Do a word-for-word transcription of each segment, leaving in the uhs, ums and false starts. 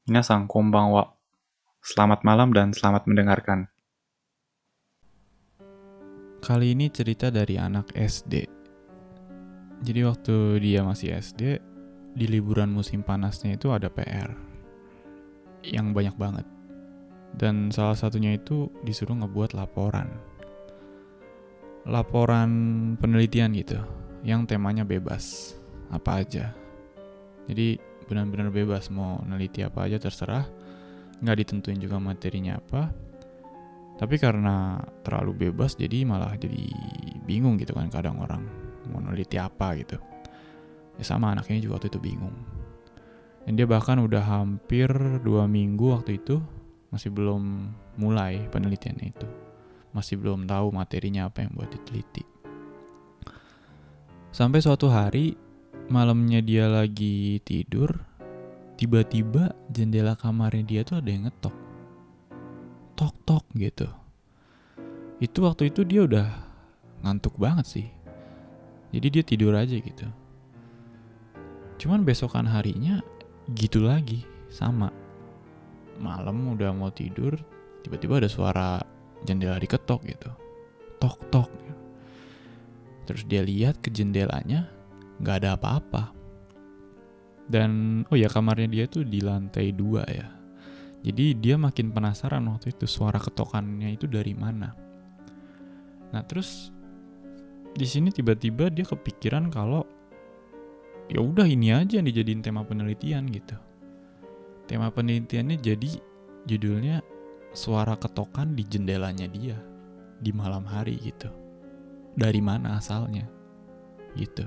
Minasan konbanwa. Selamat malam dan selamat mendengarkan. Kali ini cerita dari anak S D. Jadi waktu dia masih S D, di liburan musim panasnya itu ada P R yang banyak banget. Dan salah satunya itu disuruh ngebuat laporan. Laporan penelitian gitu, yang temanya bebas, apa aja. Jadi benar-benar bebas, mau neliti apa aja terserah, nggak ditentuin juga materinya apa. Tapi karena terlalu bebas jadi malah jadi bingung gitu kan kadang orang mau neliti apa gitu. Ya sama anaknya juga waktu itu bingung. Dan dia bahkan udah hampir dua minggu waktu itu masih belum mulai penelitiannya itu. Masih belum tahu materinya apa yang buat diteliti. Sampai suatu hari malamnya dia lagi tidur, tiba-tiba jendela kamarnya dia tuh ada yang ngetok. Tok-tok gitu. Itu waktu itu dia udah ngantuk banget sih. Jadi dia tidur aja gitu. Cuman besokan harinya gitu lagi, sama. Malam udah mau tidur, tiba-tiba ada suara jendela diketok gitu. Tok-tok. Terus dia lihat ke jendelanya, gak ada apa-apa. Dan oh ya kamarnya dia tuh di lantai dua ya. Jadi dia makin penasaran waktu itu suara ketokannya itu dari mana. Nah terus di sini tiba-tiba dia kepikiran kalau ya udah ini aja yang dijadiin tema penelitian gitu. Tema penelitiannya jadi judulnya suara ketokan di jendelanya dia di malam hari gitu. Dari mana asalnya gitu.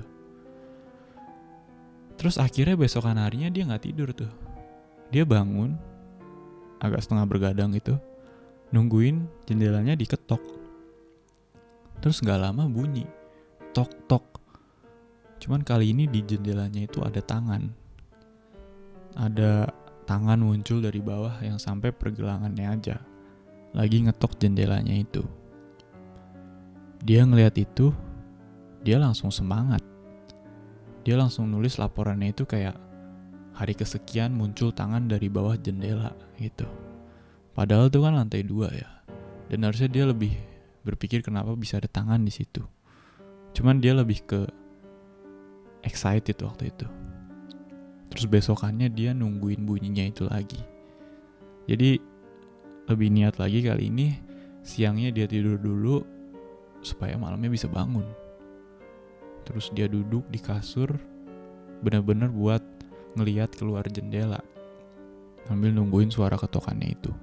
Terus akhirnya besokan harinya dia nggak tidur tuh. Dia bangun agak setengah bergadang gitu, nungguin jendelanya diketok. Terus nggak lama bunyi tok tok. Cuman kali ini di jendelanya itu ada tangan. Ada tangan muncul dari bawah yang sampai pergelangannya aja. Lagi ngetok jendelanya itu. Dia ngelihat itu, dia langsung semangat. Dia langsung nulis laporannya itu kayak hari kesekian muncul tangan dari bawah jendela gitu. Padahal itu kan lantai dua ya. Dan harusnya dia lebih berpikir kenapa bisa ada tangan di situ. Cuman dia lebih ke excited waktu itu. Terus besokannya dia nungguin bunyinya itu lagi. Jadi lebih niat lagi kali ini siangnya dia tidur dulu supaya malamnya bisa bangun. Terus dia duduk di kasur benar-benar buat ngelihat keluar jendela sambil nungguin suara ketokannya itu.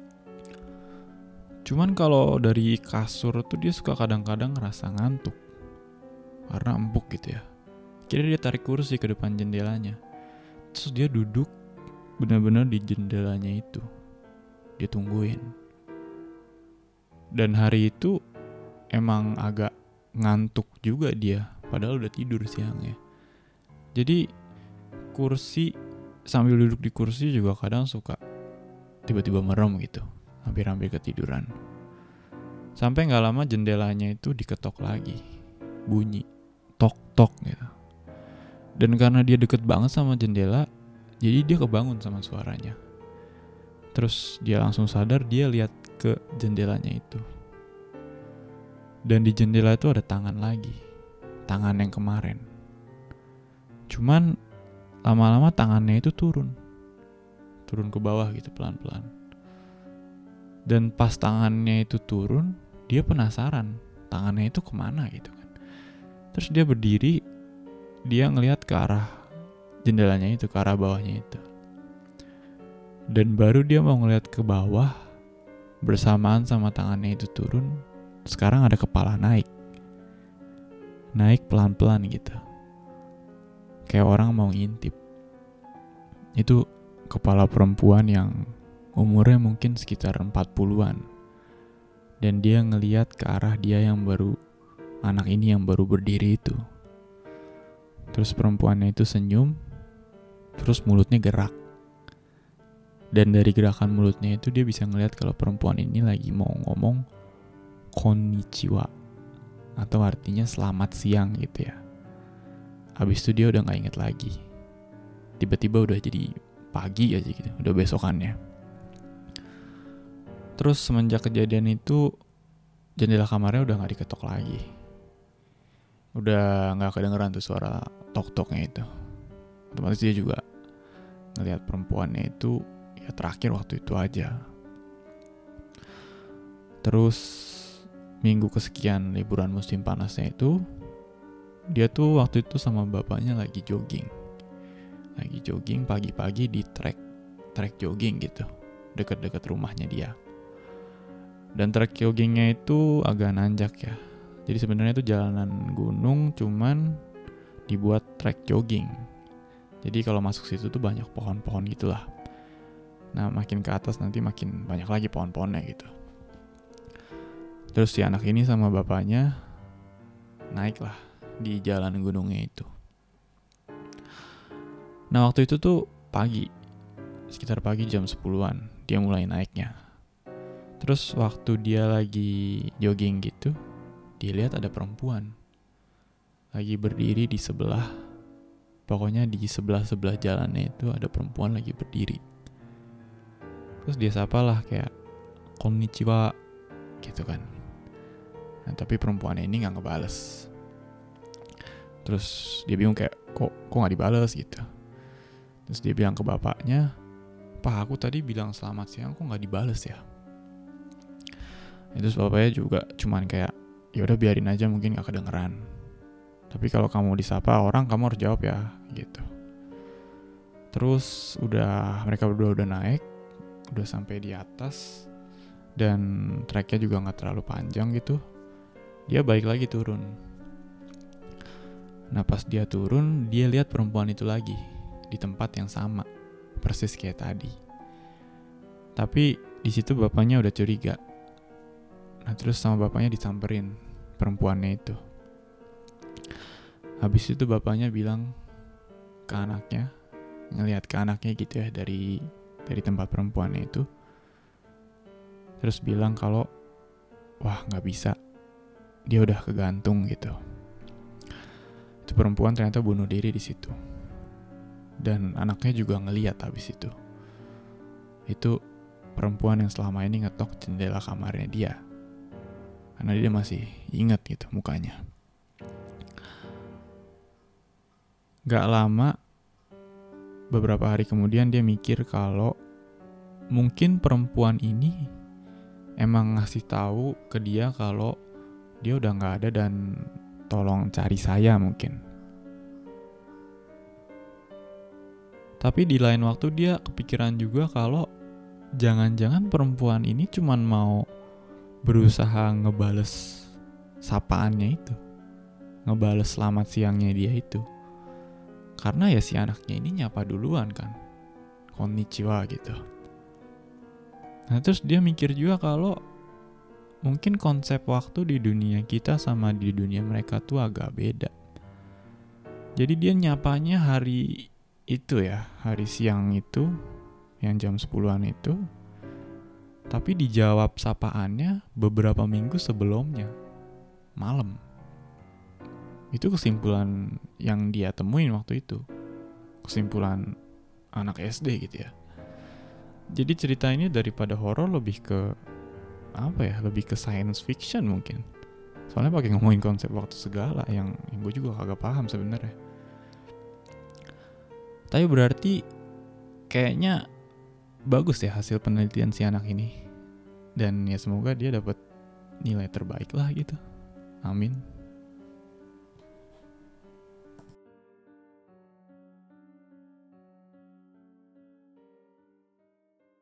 Cuman kalau dari kasur tuh dia suka kadang-kadang ngerasa ngantuk karena empuk gitu ya. Akhirnya dia tarik kursi ke depan jendelanya. Terus dia duduk benar-benar di jendelanya itu. Dia tungguin. Dan hari itu emang agak ngantuk juga dia, padahal udah tidur siangnya. Jadi kursi, sambil duduk di kursi juga kadang suka tiba-tiba merem gitu, hampir-hampir ketiduran. Sampai gak lama jendelanya itu diketok lagi, bunyi tok-tok gitu. Dan karena dia deket banget sama jendela, jadi dia kebangun sama suaranya. Terus dia langsung sadar, dia lihat ke jendelanya itu. Dan di jendela itu ada tangan lagi, tangan yang kemarin. Cuman lama-lama tangannya itu turun, turun ke bawah gitu pelan-pelan. Dan pas tangannya itu turun, dia penasaran tangannya itu kemana gitu kan. Terus dia berdiri, dia ngelihat ke arah jendelanya itu, ke arah bawahnya itu. Dan baru dia mau ngelihat ke bawah, bersamaan sama tangannya itu turun, sekarang ada kepala naik. Naik pelan-pelan gitu. Kayak orang mau ngintip. Itu kepala perempuan yang umurnya mungkin sekitar empat puluhan. Dan dia ngelihat ke arah dia yang baru, anak ini yang baru berdiri itu. Terus perempuannya itu senyum, terus mulutnya gerak. Dan dari gerakan mulutnya itu dia bisa ngelihat kalau perempuan ini lagi mau ngomong konnichiwa, atau artinya selamat siang gitu ya. Habis itu dia udah gak inget lagi. Tiba-tiba udah jadi pagi aja gitu, udah besokannya. Terus semenjak kejadian itu jendela kamarnya udah gak diketok lagi. Udah gak kedengeran tuh suara tok-toknya itu. Otomatis dia juga ngelihat perempuannya itu ya terakhir waktu itu aja. Terus minggu kesekian liburan musim panasnya itu, dia tuh waktu itu sama bapaknya lagi jogging. Lagi jogging pagi-pagi di trek trek jogging gitu, deket-deket rumahnya dia. Dan trek joggingnya itu agak nanjak ya. Jadi sebenarnya itu jalanan gunung, cuman dibuat trek jogging. Jadi kalau masuk situ tuh banyak pohon-pohon gitulah. Nah makin ke atas nanti makin banyak lagi pohon-pohonnya gitu. Terus si anak ini sama bapaknya naik lah di jalan gunungnya itu. Nah waktu itu tuh pagi, sekitar pagi jam sepuluhan dia mulai naiknya. Terus waktu dia lagi jogging gitu, dia lihat ada perempuan lagi berdiri di sebelah, pokoknya di sebelah-sebelah jalannya itu ada perempuan lagi berdiri. Terus dia sapalah kayak konnichiwa gitu kan. Nah, tapi perempuan ini gak ngebales. Terus dia bingung kayak kok kok gak dibales gitu. Terus dia bilang ke bapaknya, "Pak, aku tadi bilang selamat siang kok gak dibales ya?" Terus bapaknya juga cuman kayak ya udah biarin aja, mungkin gak kedengeran. Tapi kalau kamu disapa orang kamu harus jawab ya gitu. Terus udah mereka berdua udah naik, udah sampai di atas dan treknya juga gak terlalu panjang gitu. Dia balik lagi turun. Nah pas dia turun, dia lihat perempuan itu lagi di tempat yang sama, persis kayak tadi. Tapi di situ bapaknya udah curiga. Nah terus sama bapaknya disamperin perempuannya itu. Habis itu bapaknya bilang ke anaknya, ngelihat ke anaknya gitu ya dari dari tempat perempuannya itu. Terus bilang kalau wah nggak bisa, dia udah kegantung gitu. Itu perempuan ternyata bunuh diri di situ. Dan anaknya juga ngelihat habis itu. Itu perempuan yang selama ini ngetok jendela kamarnya dia. Karena dia masih ingat gitu mukanya. Gak lama, beberapa hari kemudian dia mikir kalau mungkin perempuan ini emang ngasih tahu ke dia kalau dia udah gak ada dan tolong cari saya mungkin. Tapi di lain waktu dia kepikiran juga kalau jangan-jangan perempuan ini cuman mau berusaha ngebales sapaannya itu, ngebales selamat siangnya dia itu. Karena ya si anaknya ini nyapa duluan kan, konnichiwa gitu. Nah terus dia mikir juga kalau mungkin konsep waktu di dunia kita sama di dunia mereka tuh agak beda. Jadi dia nyapanya hari itu ya, hari siang itu, yang jam sepuluhan itu. Tapi dijawab sapaannya beberapa minggu sebelumnya, malam. Itu kesimpulan yang dia temuin waktu itu. Kesimpulan anak S D gitu ya. Jadi cerita ini daripada horor lebih ke apa ya, lebih ke science fiction mungkin. Soalnya pakai ngomongin konsep waktu segala yang, yang gue juga kagak paham sebenarnya. Tapi berarti kayaknya bagus ya hasil penelitian si anak ini. Dan ya semoga dia dapat nilai terbaik lah gitu. Amin.